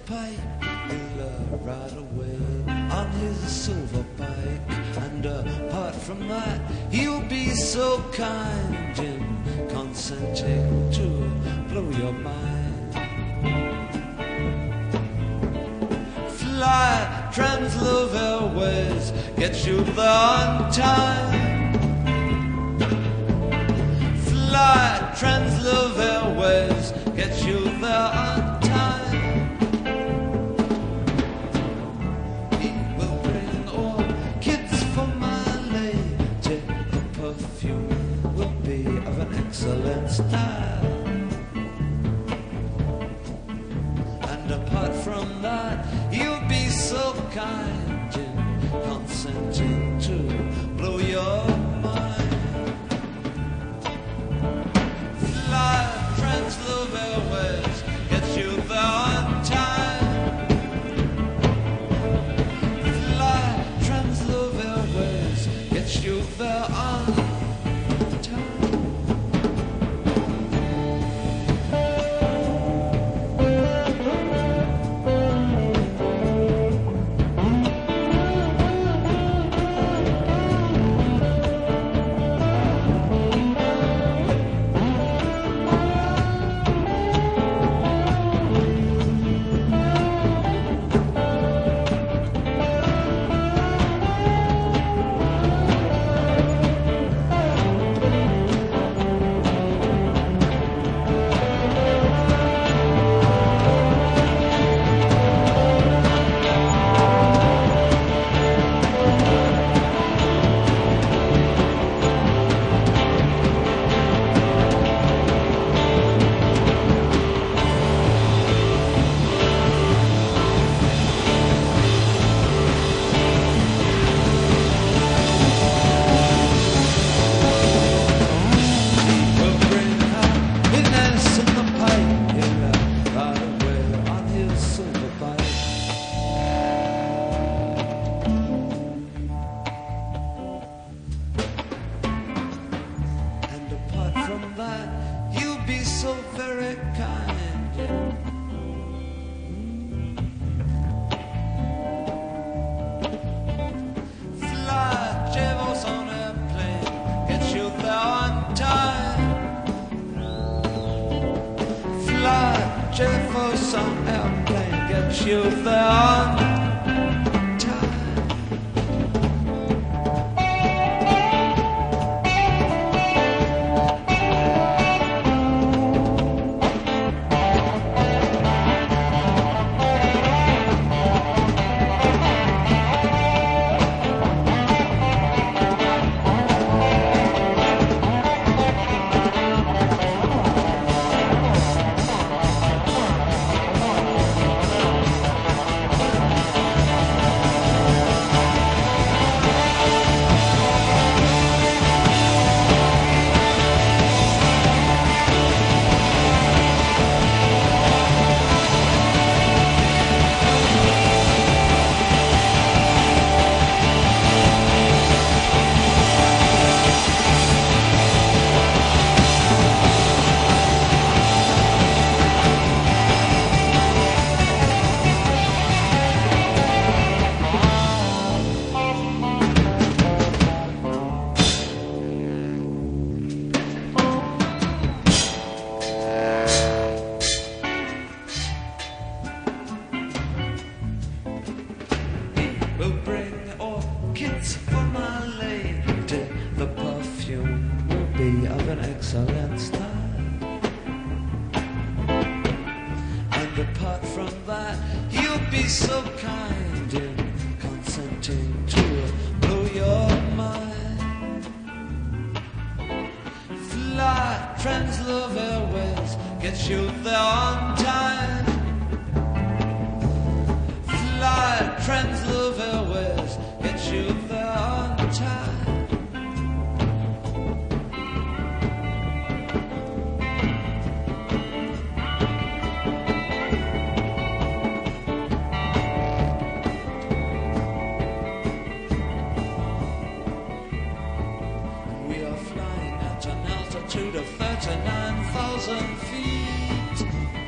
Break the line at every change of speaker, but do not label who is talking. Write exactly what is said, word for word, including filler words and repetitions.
pipe, he'll uh, ride away on his silver bike. And uh, apart from that, he'll be so kind in consenting to blow your mind. Fly, Translove Airways, get you there on time. Fly, Translove Airways, get you there on time. He will bring all kids for my lady. The perfume will be of an excellent style. And apart from that, you'll be so kind in consenting to blow your mind. Fly, Translove Airways, get you there on time. Fly, Translove Airways, get you there on time. Jefferson airplane, get you there on time. We'll bring orchids for my lady. The perfume will be of an excellent style. And apart from that, you'll be so kind in consenting to blow your mind. Fly, Translove Airways, get you there on time. Fly, Translove Airways, get you there on time. We are flying at an altitude of thirty-nine thousand feet.